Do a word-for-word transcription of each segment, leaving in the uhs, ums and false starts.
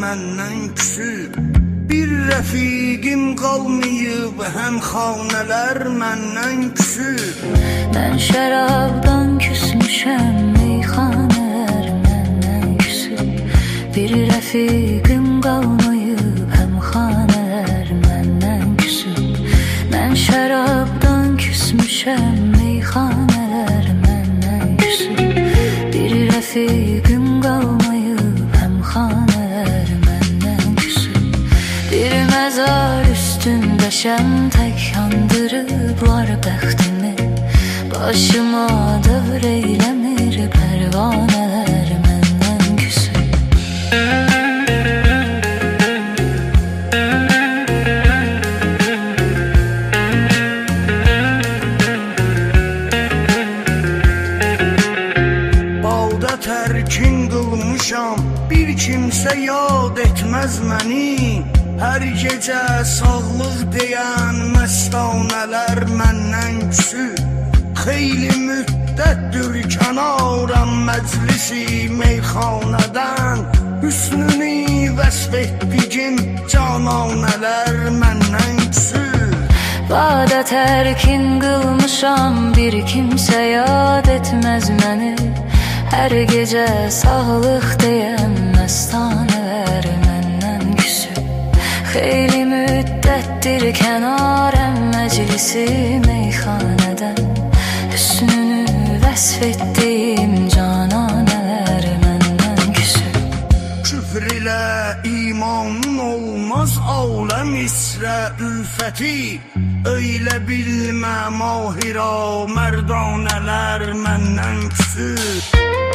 məndən küsüb. Bir rəfiqim qalmayıb, həm xanələr məndən küsüb. Mən şərabdan küsmüşəm, meyxanələr məndən küsüb. Bir rəfiqim qalmayıb, həm xanələr məndən küsüb. Mən şərabdan küsmüşəm, meyxanələr məndən küsüb. Bir rəfiqim qalmayıb, həm xanələr məndən küsüb. Bir məzar üstündəşəm, tək yandırıblar bəxtimi. Başıma dövr eyləmir, pərvanələr məndən küsüb. Balda tərkin qılmışam, bir kimsə yad etməz məni. Hər gecə sağlıq deyən məstanələr məndən küsüb. Xeyli müddətdir kənarəm məclisi meyxanədən. Hüsnünü vəsf etdigim cananələr məndən küsüb. Balda tərkin qılmışam, bir kimsə yad etməz məni. Hər gecə sağlıq deyən məstanələr məndən küsüb. Xeyli müddətdir kənarəm məclisi meyxanədən. Hüsnünü vəsf etdiyim cananələr məndən küsüb. Küfr ilə imanın olmaz aləm isrə ülfəti. Öylə bilmə mahira mərdanələr məndən küsüb.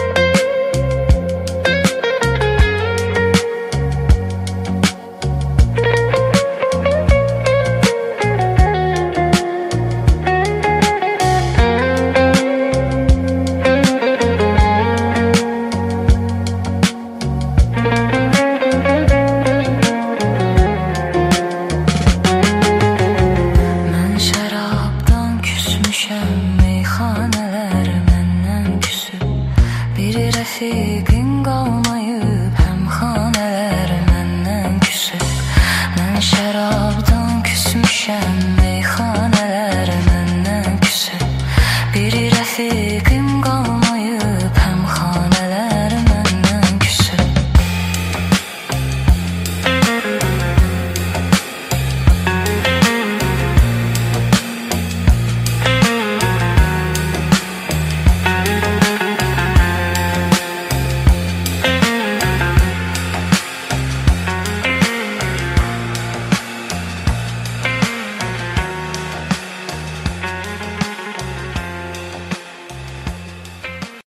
Meyxanələr məndən küsüb. Bir rəfiqim qalmayıb, həm xanələr məndən küsüb. Mən şərabdan küsmüşəm, meyxanələr məndən küsüb. Bir rəfiqim qalmayıb,